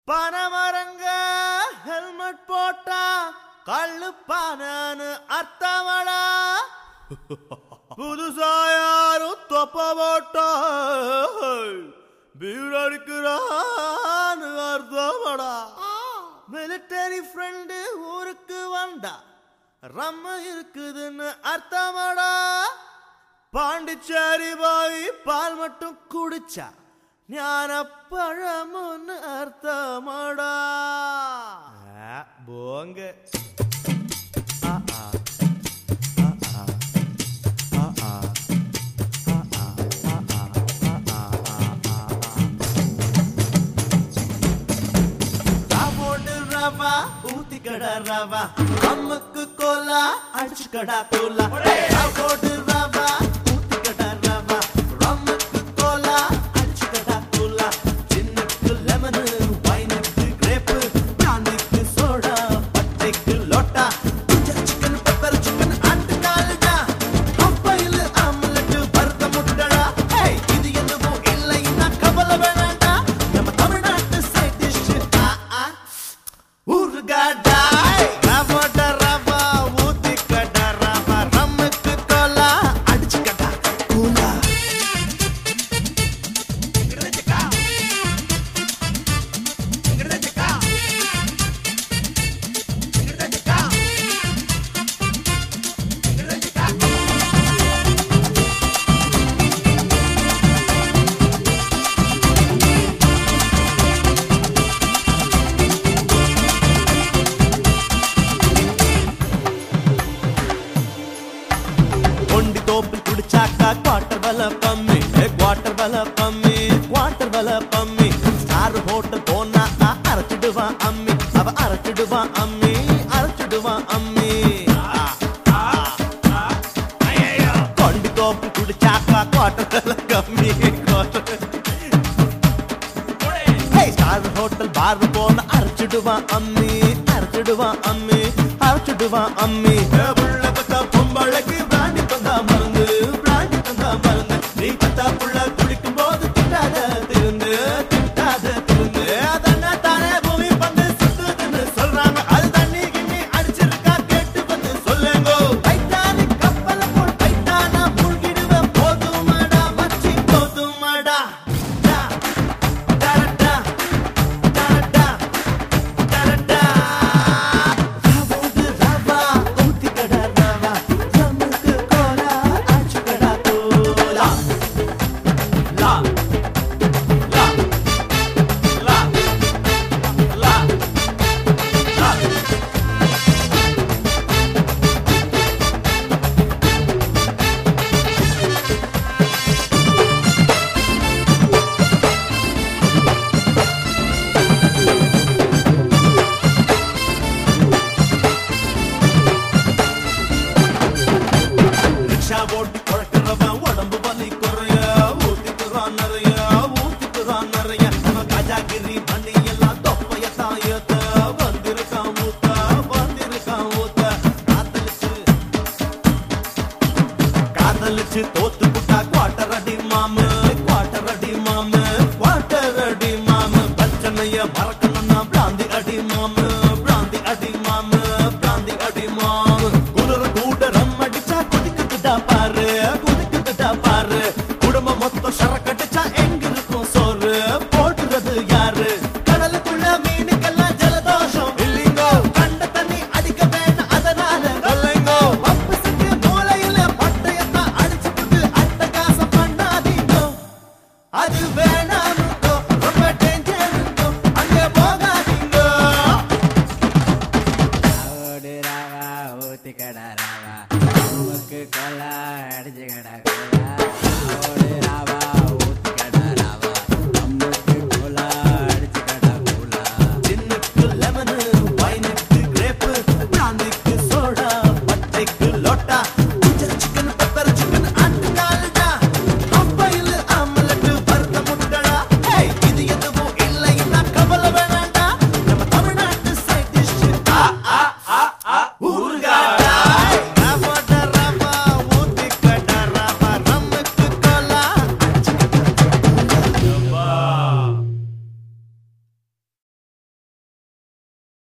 பனமரங்க helmet போட்டா கள்ளுப்பானு அர்த்தமடா. புதுசா யாரும் தொப்ப போட்டா பீரடிக்கிறான்னு அர்த்தமடா. மிலிட்டரி ஃப்ரெண்டு ஊருக்கு வந்தா ரம்ம இருக்குதுன்னு அர்த்தமடா. பாண்டிச்சேரி போய் பால் மட்டும் குடிச்சா ஞான பழமுன்னு அர்த்தமடா. போங்க ரவா ஊத்திக்கடா ரவா அம்முக்கு கோலா அடிச்சுக்கடா தூளா. போடு ரவா ஊத்திக்கடா ரவா அம்முக்கு கோலா அடிச்சுக்கடா தூளா. சின்னக்கு லெமனு வைனுக்கு கிரேப்பு காந்திக்கு சோடா பச்சைக்கு லோட்டா. சிக்கன் பெப்பர் சிக்கன் அண்டு கால்டா அப்பையில் ஆம்லெட் வறுத்த முட்டடா. இது எதுவும் இல்லைன்னா கவலை வேணாண்டா. நம்ம தமிழ்நாட்டு சைட் டிஷ் ஊறுகாடா. ரவோட ரவா ஊத்திக்கடா ரவா ரம்முக்கு கோலா அடிச்சுக்கடா கூலா. ஒண்டி தோப்பில் குடிச்சாக்கா குவார்டர் வல பம்மி குவார்டர் வல பம்மி குவார்டர் வல பம்மி. ஸ்டார் ஹோட்டல் போனா அரைச்சிடுவான் அம்மி அவ அரைச்சிடுவான் அம்மி அரைச்சிடுவான் அம்மி. கொண்டி தோப்பில் குடிச்சாக்கா குவார்டர் வல கம்மி ஸ்டார் ஹோட்டல் பார் போன அரைச்சிடுவான் அம்மி அரைச்சிடுவான் அம்மி அரைச்சிடுவான் அம்மி. பொம்பளைக்கு பிராண்டி தந்தா மருந்து பிராண்டி தந்தா மருந்து. நீ பத்தா புள்ள குளிக்கும் போது திட்டாத திருந்து திட்டாத திருந்து. அதன தானே பூமி பந்து சுத்துதுன்னு சொல்றாங்க. அது தண்ணி கிண்ணி அடிச்சிருக்கா கேட்டு வந்து சொல்லுங்க. டைட்டானிக் கப்பல போல் டைட்டானா முழுகிடுவேன் போதுமாடா மச்சி போதுமாடா. ஓட்டி குழக்கிறவன் உடம்பு வலி குறைய ஊத்திக்குறான் நிறைய ஊத்திக்குறான் நிறைய. கஜாகிரி பண்ணி எல்லாம் தொப்பையத்தான் ஏத்த வந்திருக்கான் ஊத்த வந்திருக்கான் ஊத்த. காதலிச்சு தோத்து புட்டா குவார்டர் அடி மாமு குவார்டர் அடி மாமு குவார்டர் அடி மாமு. பிரச்சனைய மறக்கணும்னா பிராந்தி அடி மாமு